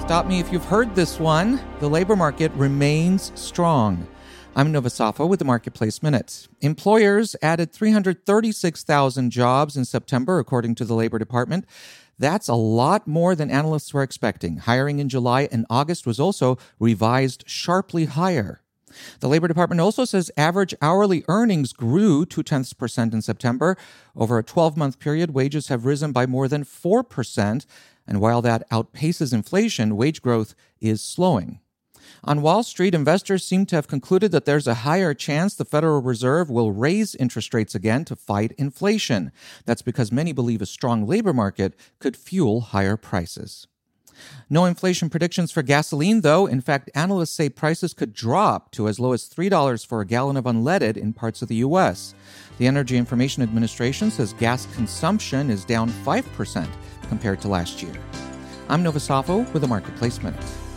Stop me if you've heard this one. The labor market remains strong. I'm Nova Safo with the Marketplace Minute. Employers added 336,000 jobs in September, according to the Labor Department. That's a lot more than analysts were expecting. Hiring in July and August was also revised sharply higher. The Labor Department also says average hourly earnings grew 0.2% in September. Over a 12-month period, wages have risen by more than 4%. And while that outpaces inflation, wage growth is slowing. On Wall Street, investors seem to have concluded that there's a higher chance the Federal Reserve will raise interest rates again to fight inflation. That's because many believe a strong labor market could fuel higher prices. No inflation predictions for gasoline, though. In fact, analysts say prices could drop to as low as $3 for a gallon of unleaded in parts of the U.S. The Energy Information Administration says gas consumption is down 5% compared to last year. I'm Nova Safo with the Marketplace Minute.